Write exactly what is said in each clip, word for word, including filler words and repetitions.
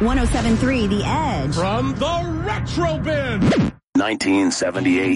one oh seven point three The Edge. From the Retro Bin. nineteen seventy-eight.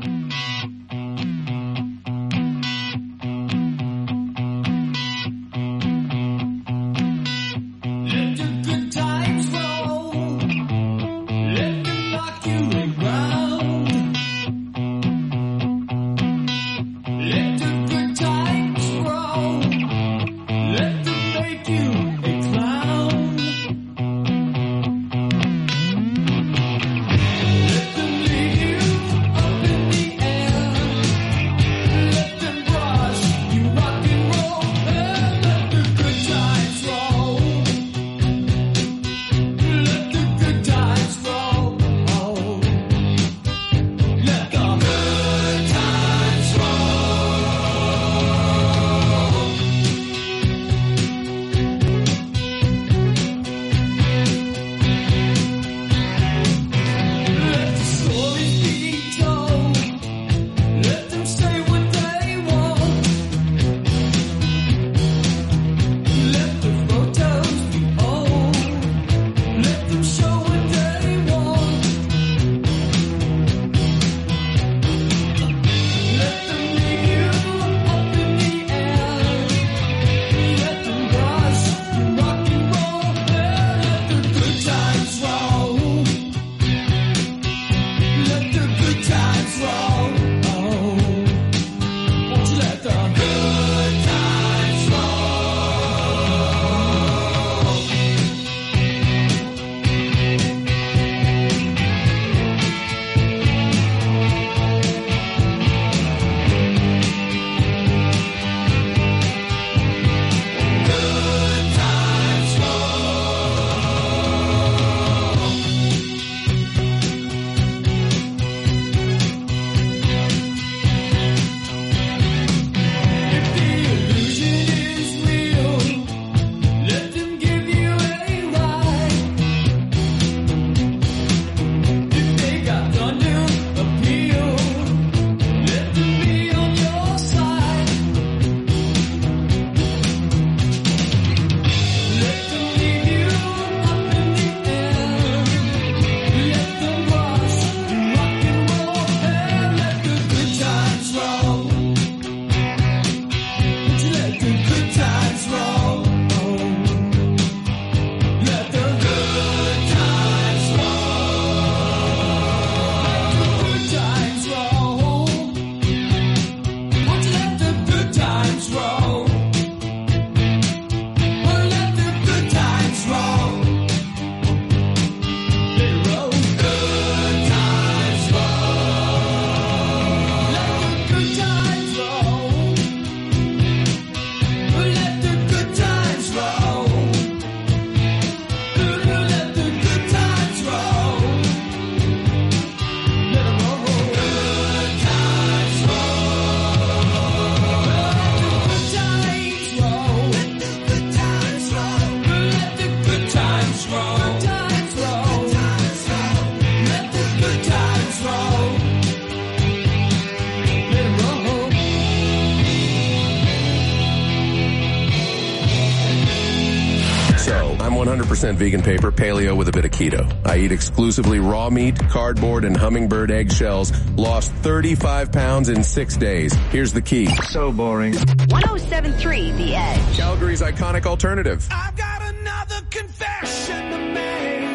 one hundred percent vegan paper, paleo with a bit of keto. I eat exclusively raw meat, cardboard, and hummingbird eggshells. Lost thirty-five pounds in six days. Here's the key. So boring. one oh seven point three The Edge. Calgary's iconic alternative. I've got another confession to make.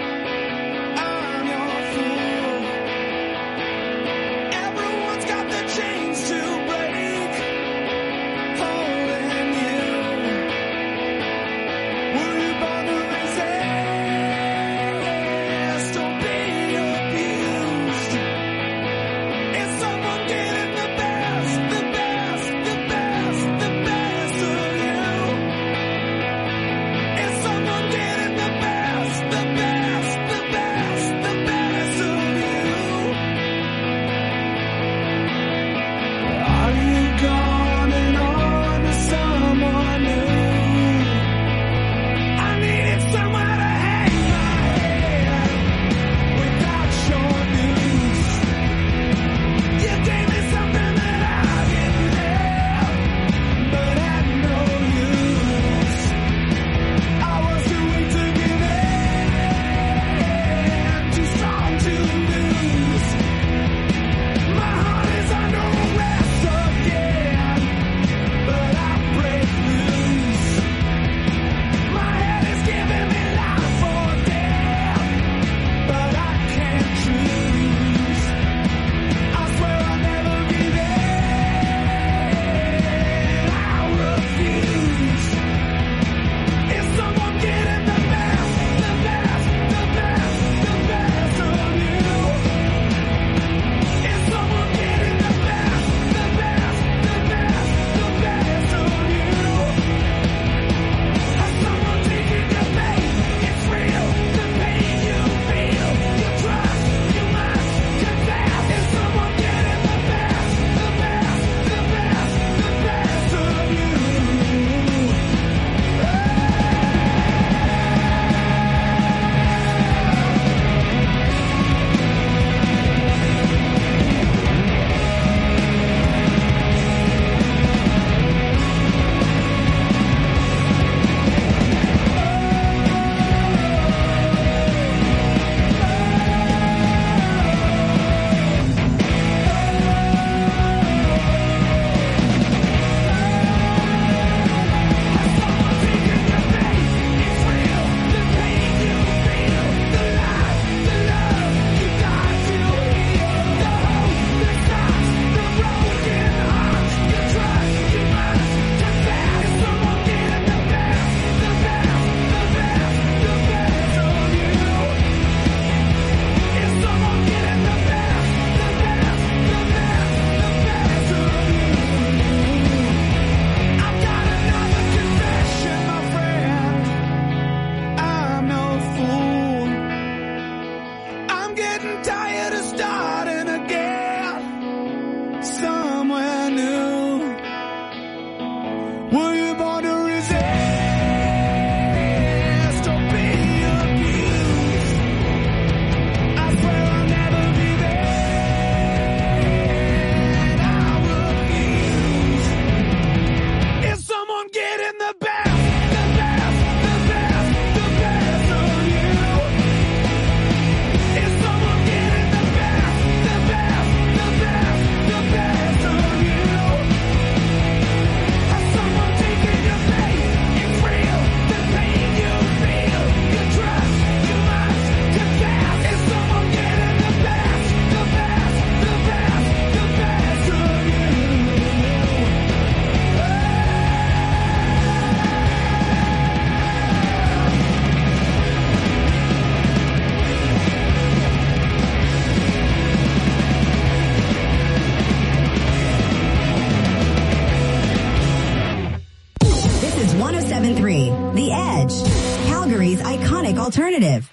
I'm your fool. Everyone's got the chains to break. Holding you. Will you bother resist? Don't be abused. Is someone getting the best, the best, the best, the best of you? Is someone getting Alternative.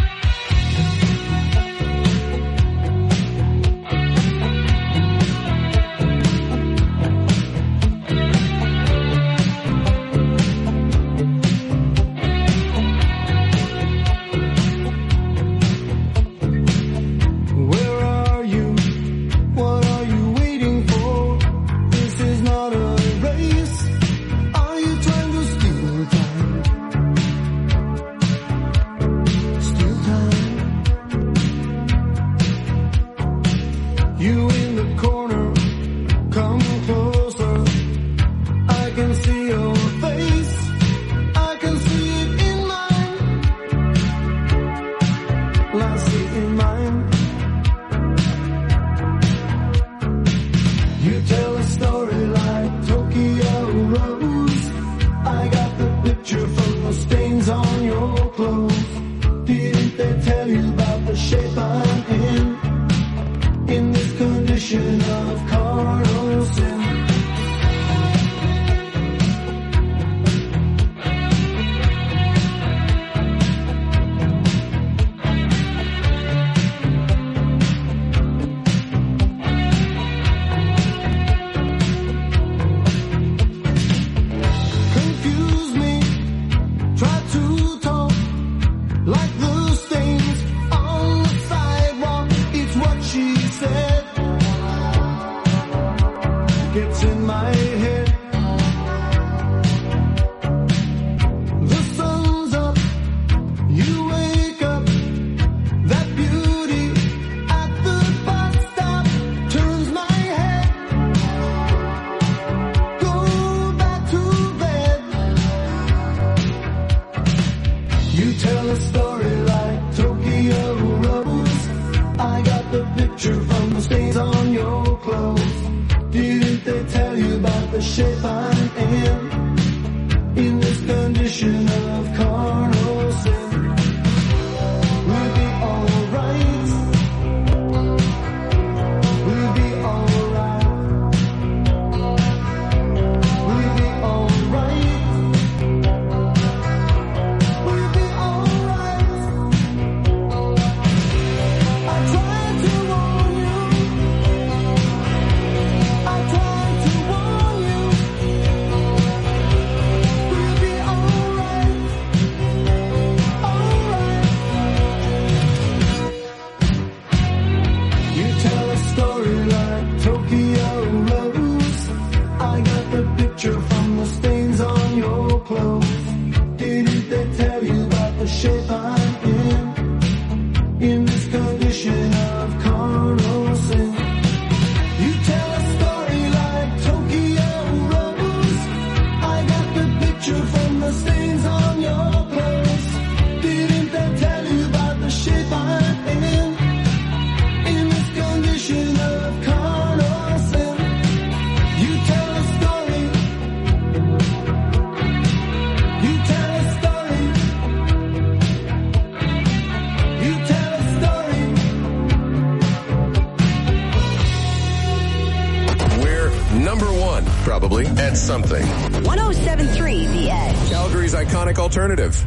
Something. one oh seven point three The Edge. Calgary's iconic alternative.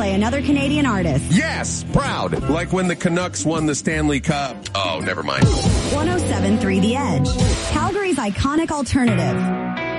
play another Canadian artist. Yes, proud. Like when the Canucks won the Stanley Cup. Oh, never mind. one oh seven point three The Edge, Calgary's iconic alternative.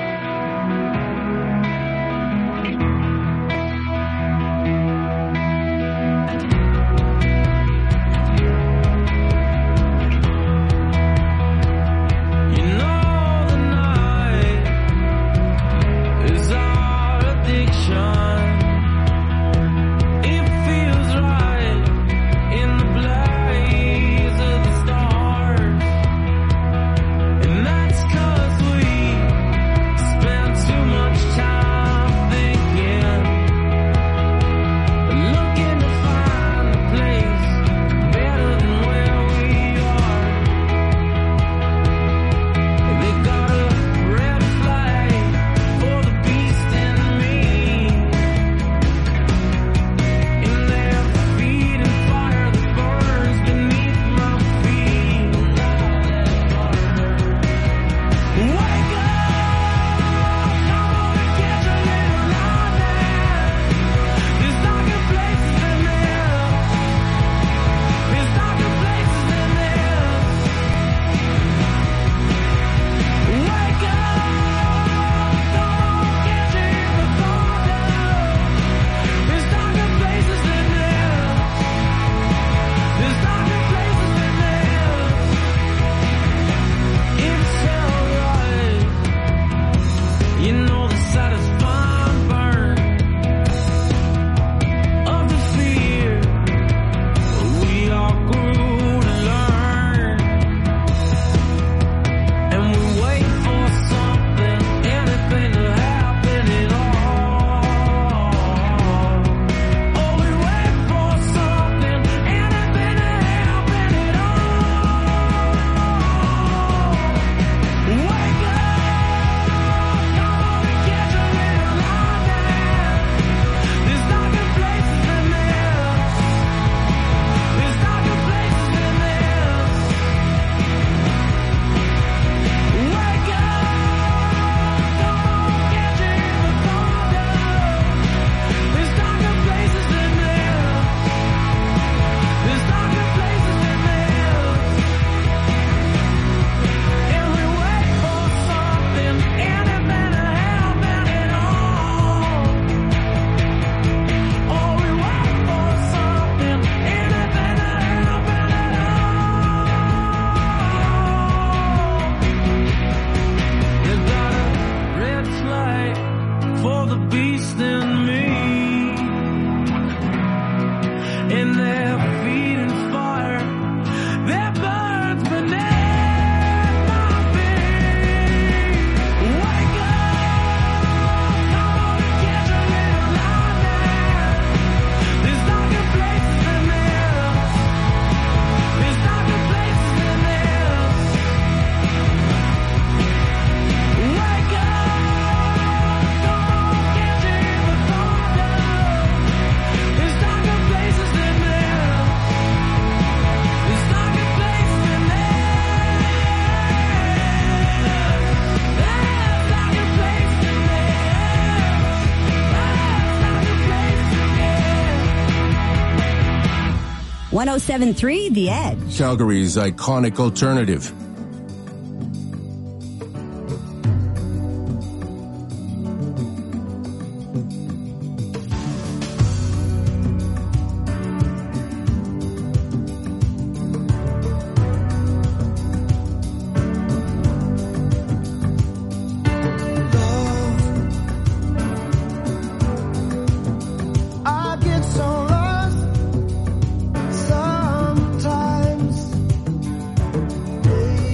one oh seven point three The Edge, Calgary's iconic alternative. Sometimes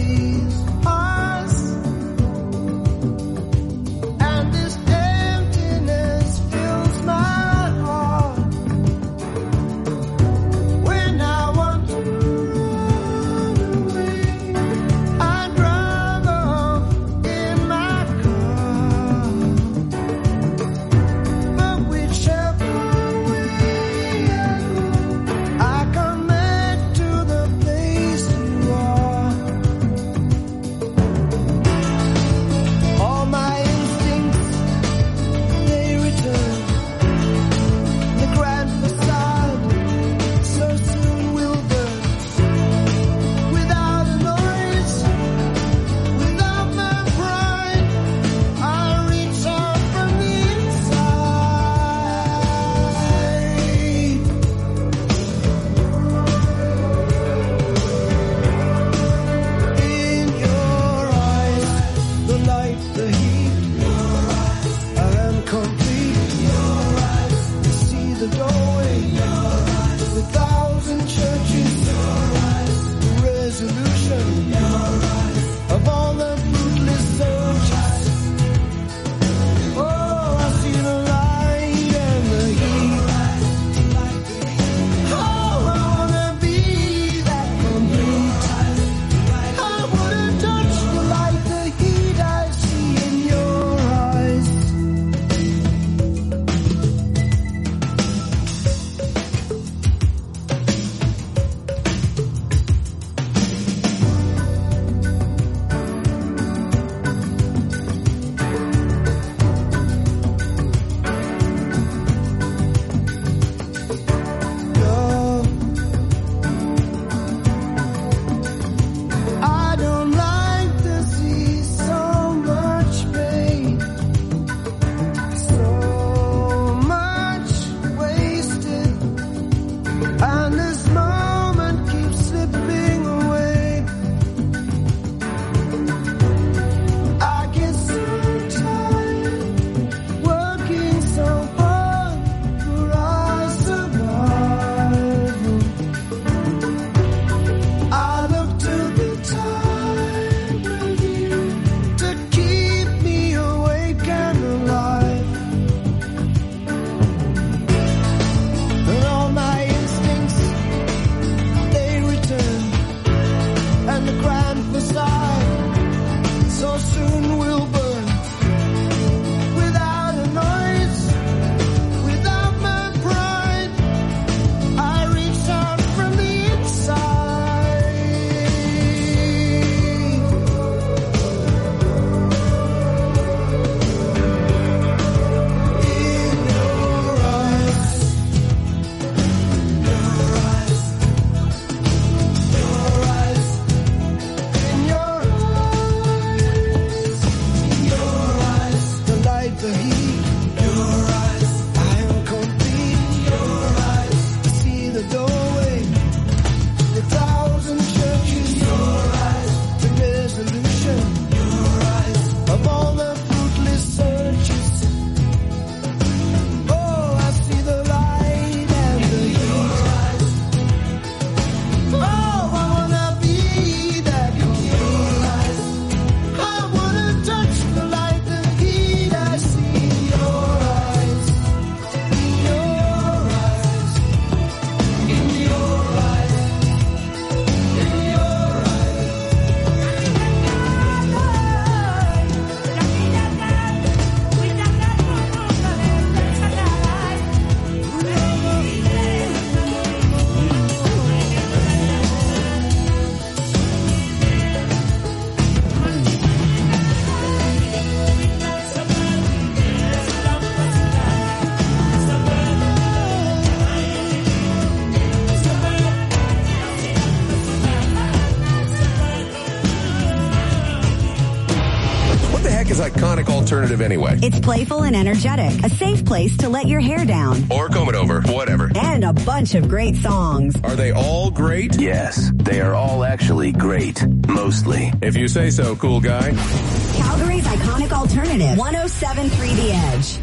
alternative anyway. It's playful and energetic, a safe place to let your hair down, Or comb it over, whatever. and a bunch of great songs. Are they all great? Yes, they are all actually great. Mostly. If you say so, cool guy. Calgary's iconic alternative, one oh seven point three The Edge.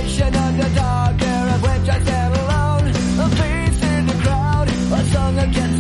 Against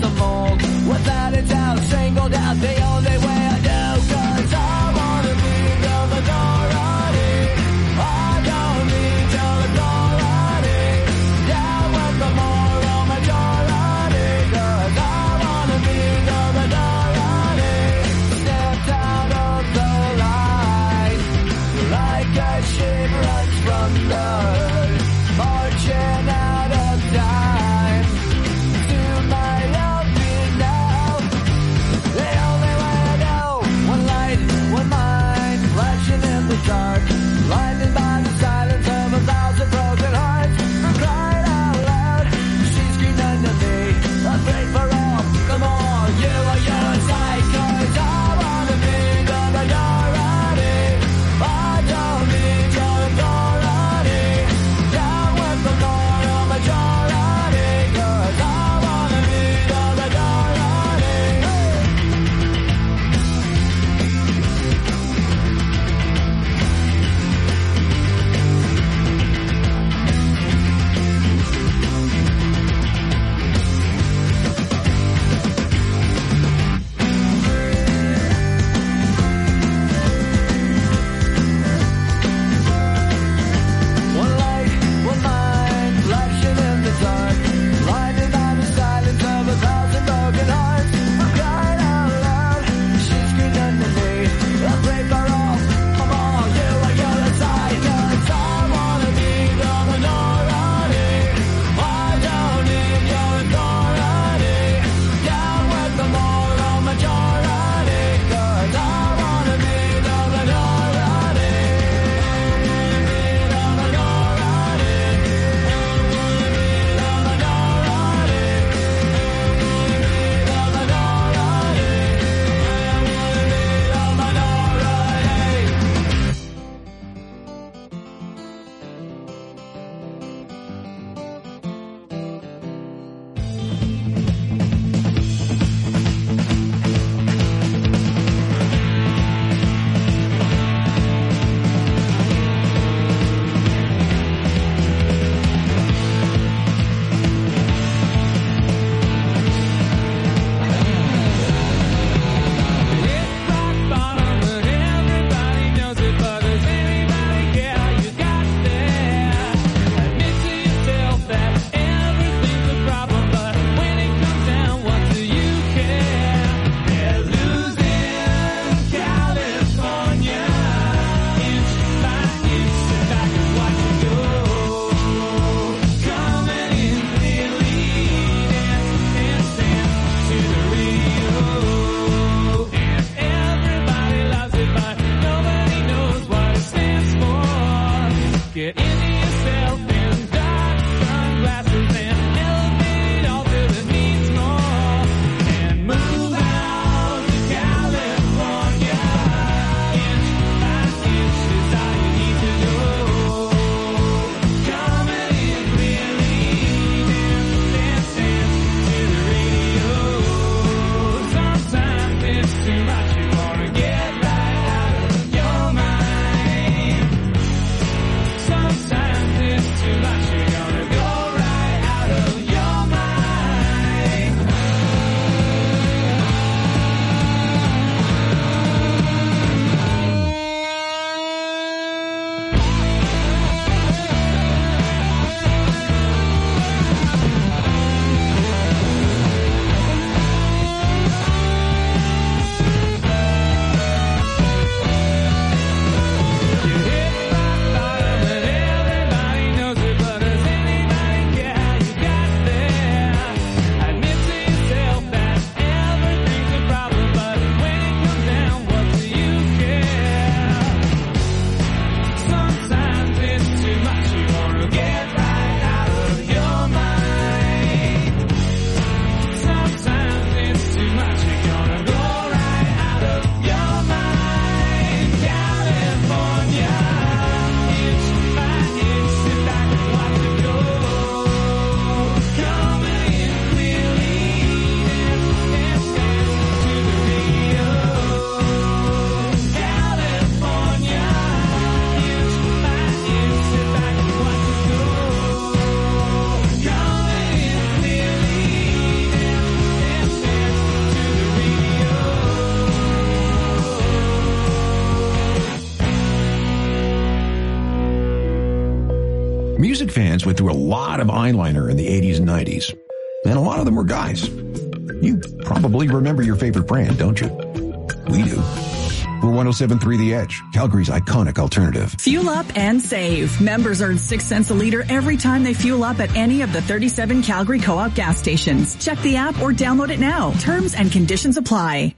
Music fans went through a lot of eyeliner in the eighties and nineties, and a lot of them were guys. You probably remember your favorite brand, don't you? We do. We're one oh seven point three The Edge, Calgary's iconic alternative. Fuel up and save. Members earn six cents a liter every time they fuel up at any of the thirty-seven Calgary Co-op gas stations. Check the app or download it now. Terms and conditions apply.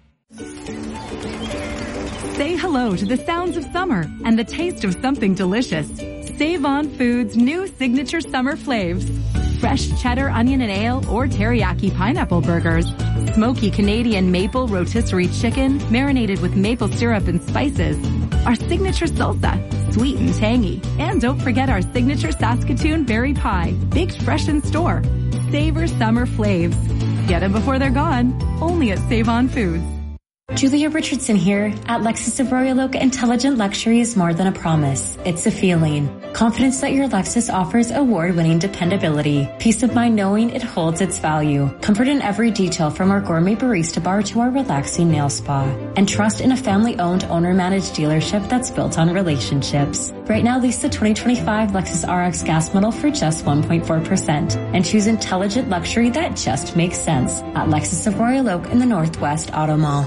Say hello to the sounds of summer and the taste of something delicious. Save On Foods' new signature summer flavs. Fresh cheddar, onion and ale, or teriyaki pineapple burgers. Smoky Canadian maple rotisserie chicken, marinated with maple syrup and spices. Our signature salsa, sweet and tangy. And don't forget our signature Saskatoon berry pie, baked fresh in store. Savor summer flavs. Get them before they're gone. Only at Save On Foods. Julia Richardson here. At Lexus of Royal Oak, intelligent luxury is more than a promise. It's a feeling. Confidence that your Lexus offers award-winning dependability. Peace of mind knowing it holds its value. Comfort in every detail from our gourmet barista bar to our relaxing nail spa. And trust in a family-owned, owner-managed dealership that's built on relationships. Right now, lease the twenty twenty-five Lexus R X gas model for just one point four percent. And choose intelligent luxury that just makes sense at Lexus of Royal Oak in the Northwest Auto Mall.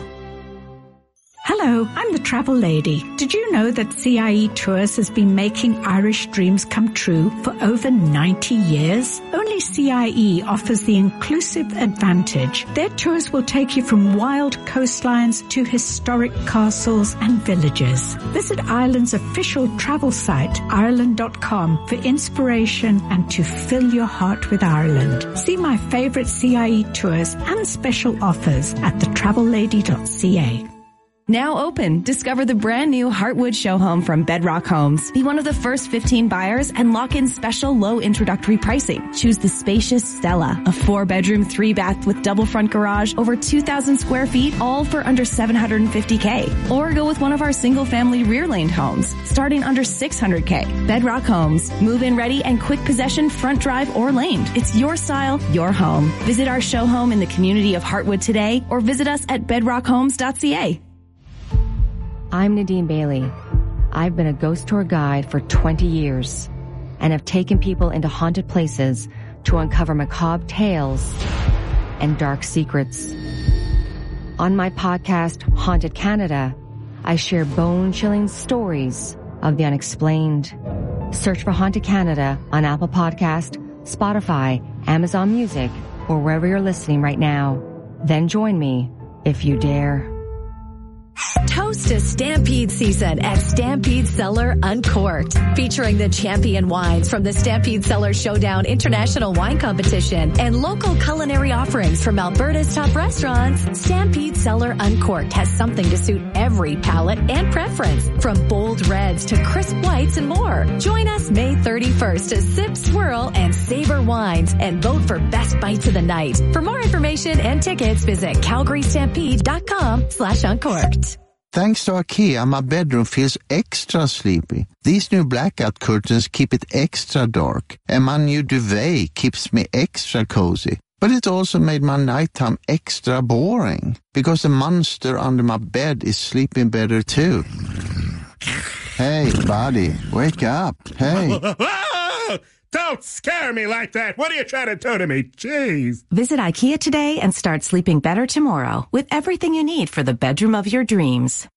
Hello, I'm the Travel Lady. Did you know that C I E Tours has been making Irish dreams come true for over ninety years? Only C I E offers the inclusive advantage. Their tours will take you from wild coastlines to historic castles and villages. Visit Ireland's official travel site, Ireland dot com, for inspiration and to fill your heart with Ireland. See my favorite C I E tours and special offers at the travel lady dot c a. Now open. Discover the brand new Heartwood show home from Bedrock Homes. Be one of the first fifteen buyers and lock in special low introductory pricing. Choose the spacious Stella, a four bedroom, three bath with double front garage, over two thousand square feet, all for under seven hundred fifty thousand. Or go with one of our single family rear laned homes, starting under six hundred thousand. Bedrock Homes. Move in ready and quick possession, front drive or laned. It's your style, your home. Visit our show home in the community of Heartwood today or visit us at bedrock homes dot c a. I'm Nadine Bailey. I've been a ghost tour guide for twenty years and have taken people into haunted places to uncover macabre tales and dark secrets. On my podcast, Haunted Canada, I share bone-chilling stories of the unexplained. Search for Haunted Canada on Apple Podcast, Spotify, Amazon Music, or wherever you're listening right now. Then join me if you dare. Toast to Stampede season at Stampede Cellar Uncorked. Featuring the champion wines from the Stampede Cellar Showdown International Wine Competition and local culinary offerings from Alberta's top restaurants, Stampede Cellar Uncorked has something to suit every palate and preference. From bold reds to crisp whites and more. Join us May thirty-first to sip, swirl, and savor wines and vote for best bites of the night. For more information and tickets, visit calgary stampede dot com slash uncorked. Thanks to IKEA, my bedroom feels extra sleepy. These new blackout curtains keep it extra dark, and my new duvet keeps me extra cozy. But it also made my nighttime extra boring, because the monster under my bed is sleeping better too. Hey, buddy, wake up. Hey. Don't scare me like that. What are you trying to do to me? Jeez. Visit IKEA today and start sleeping better tomorrow with everything you need for the bedroom of your dreams.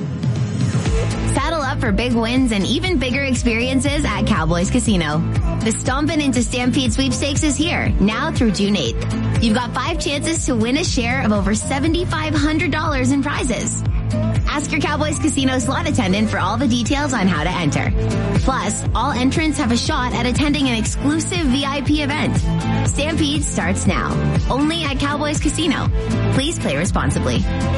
Saddle up for big wins and even bigger experiences at Cowboys Casino. The Stompin' into Stampede sweepstakes is here, now through June eighth. You've got five chances to win a share of over seven thousand five hundred dollars in prizes. Ask your Cowboys Casino slot attendant for all the details on how to enter. Plus, all entrants have a shot at attending an exclusive V I P event. Stampede starts now, only at Cowboys Casino. Please play responsibly.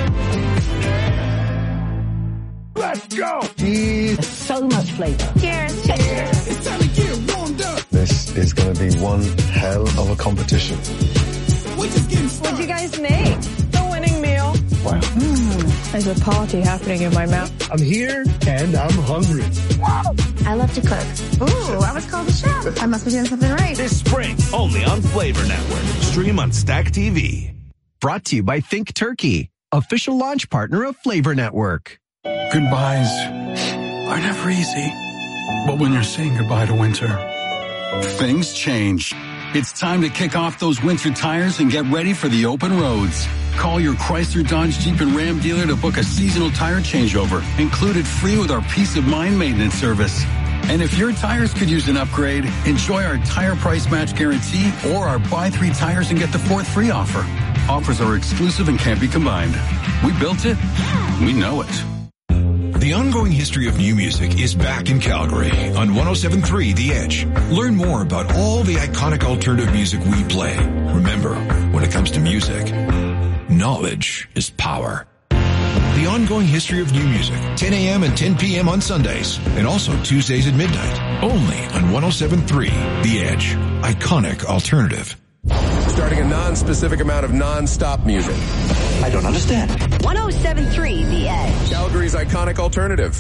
Let's go! Cheese. So much flavor. Cheers. Cheers. It's time to get warmed up. This is going to be one hell of a competition. We're just getting started. What'd you guys make? The winning meal. Wow. Mm, there's a party happening in my mouth. I'm here and I'm hungry. I love to cook. Ooh, I was called a chef. I must be doing something right. This spring, only on Flavor Network. Stream on Stack T V. Brought to you by Think Turkey, official launch partner of Flavor Network. Goodbyes are never easy, but when you're saying goodbye to winter, Things change. It's time to kick off those winter tires and get ready for the open roads. Call your Chrysler, Dodge, Jeep, and Ram dealer to book a seasonal tire changeover, included free with our Peace of Mind maintenance service. And if your tires could use an upgrade, enjoy our tire price match guarantee or our buy three tires and get the fourth free offer. Offers are exclusive and can't be combined. We built it. We know it. The ongoing history of new music is back in Calgary on one oh seven point three The Edge. Learn more about all the iconic alternative music we play. Remember, when it comes to music, knowledge is power. The ongoing history of new music, ten a.m. and ten p.m. on Sundays, and also Tuesdays at midnight, only on one oh seven point three The Edge. Iconic alternative. Starting a non-specific amount of non-stop music. I don't understand. one oh seven point three The Edge. Calgary's iconic alternative.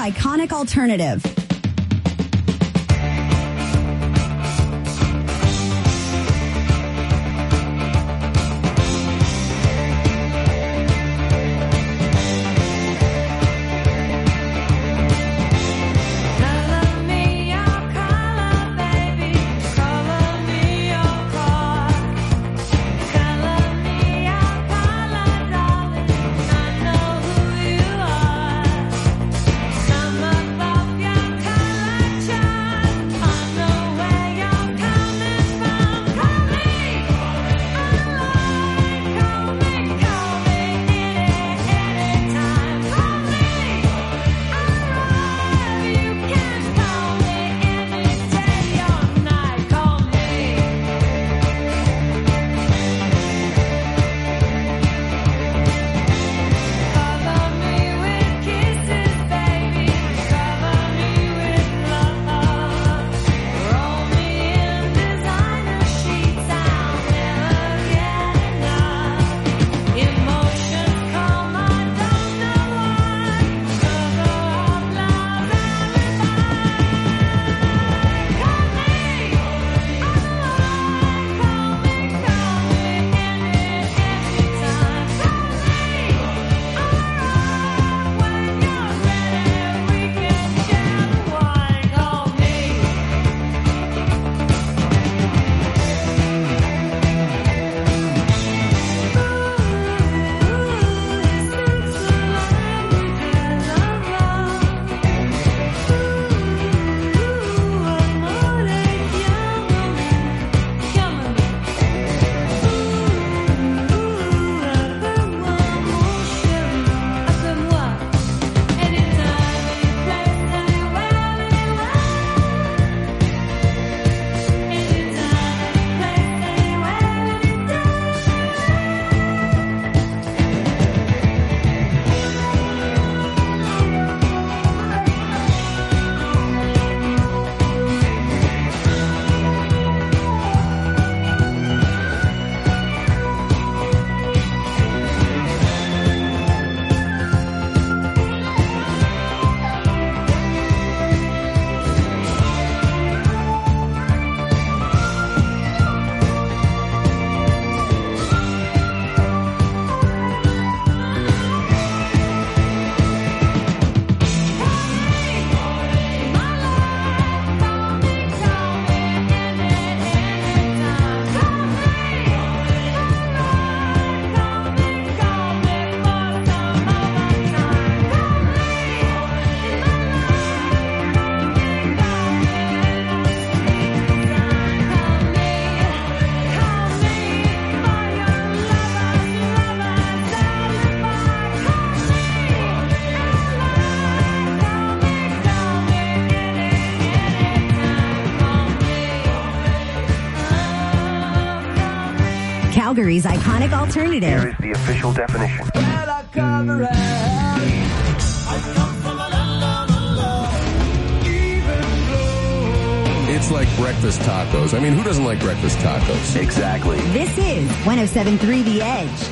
iconic alternative. Calgary's iconic alternative. Here is the official definition. It's like breakfast tacos. I mean, who doesn't like breakfast tacos? Exactly. This is one oh seven point three The Edge.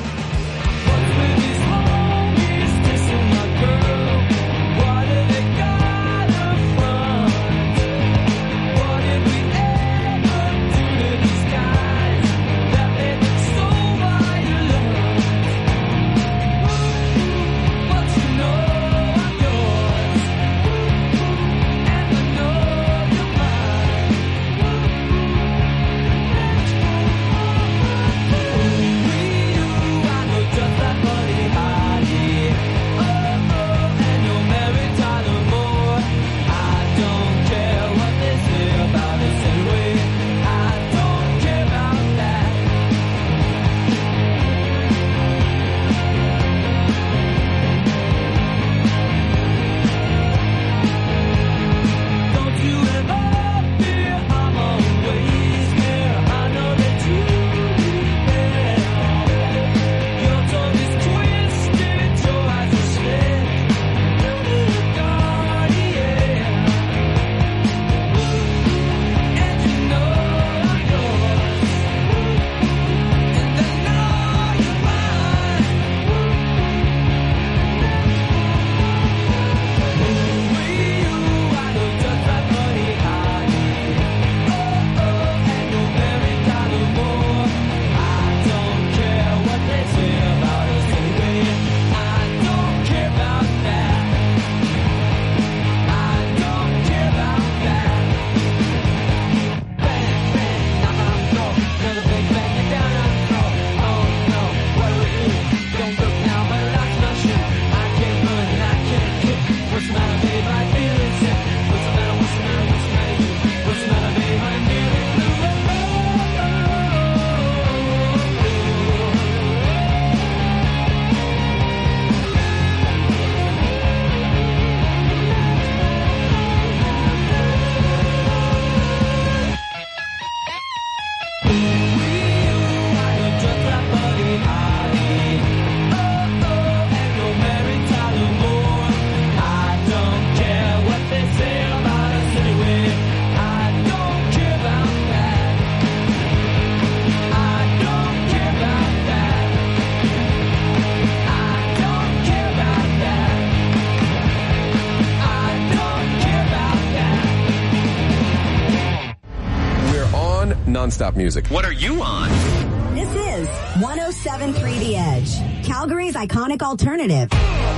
nonstop music. What are you on? This is one oh seven point three The Edge, Calgary's iconic alternative.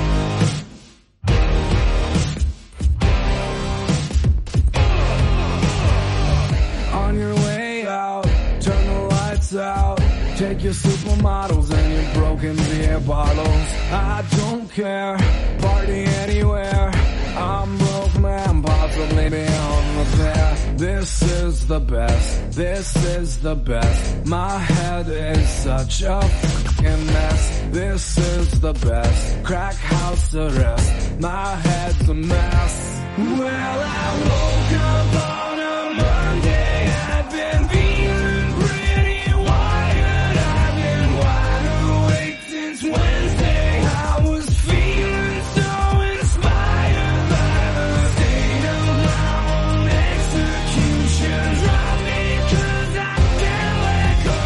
On your way out, turn the lights out. Take your supermodels and your broken beer bottles. I don't care, party anywhere. I'm broke man, possibly beyond repair. This is the best, this is the best. My head is such a fucking mess. This is the best, crack house arrest. My head's a mess. Well, I woke up on a Monday. I've been feeling pretty wired. I've been wide awake since Wednesday. I was feeling so inspired by the state of my own execution. Drop me 'cause I can't let go.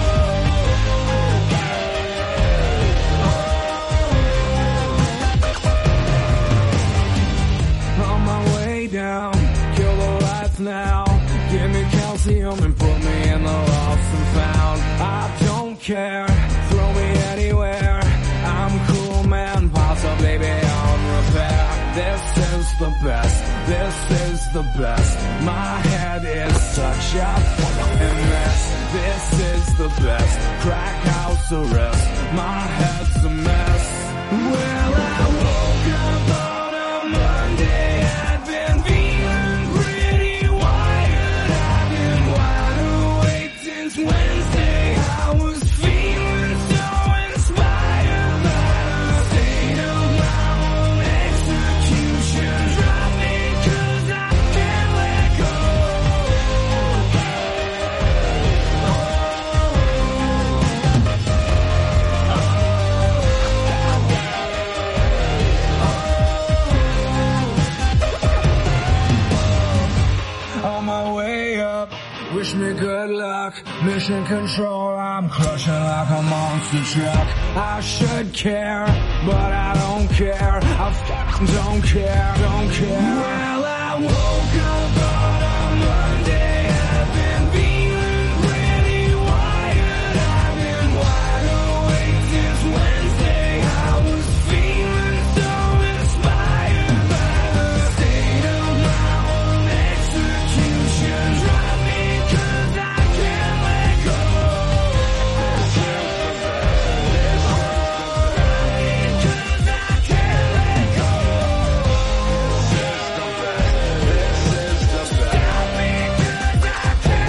On my way down, kill the lights now. Give me calcium and put me in the lost and found. I don't care, throw me anywhere. I'm cool man, possibly beyond repair. This is the best, this is the best. My head is such a fucking mess. This is the best, crack house arrest. My head's a mess. Well, I woke up on a Monday. I've been feeling pretty wired. I've been wide awake since Wednesday. I was feeling so inspired by the state of my own execution. Drop me 'cause I can't let go. On my way up, wish me good luck. Mission control, I'm crushing like a monster truck. I should care, but I don't care. I f***ing don't care, don't care. Well, I woke up on a Monday. I've been feeling pretty wired. I've been wide awake since Wednesday. I was feeling so inspired by the state of my own execution. Drop me 'cause I can't let go. This is the best. This is the best. Drop me 'cause I can't let go. This is the best. This is the best. Drop me 'cause I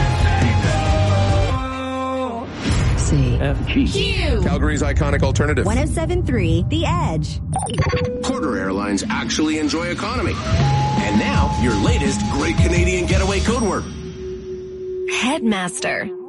can't let go. C. F G. Calgary's iconic alternative. one oh seven point three The Edge. Porter Airlines actually enjoy economy. And now, your latest Great Canadian Getaway code word. Headmaster.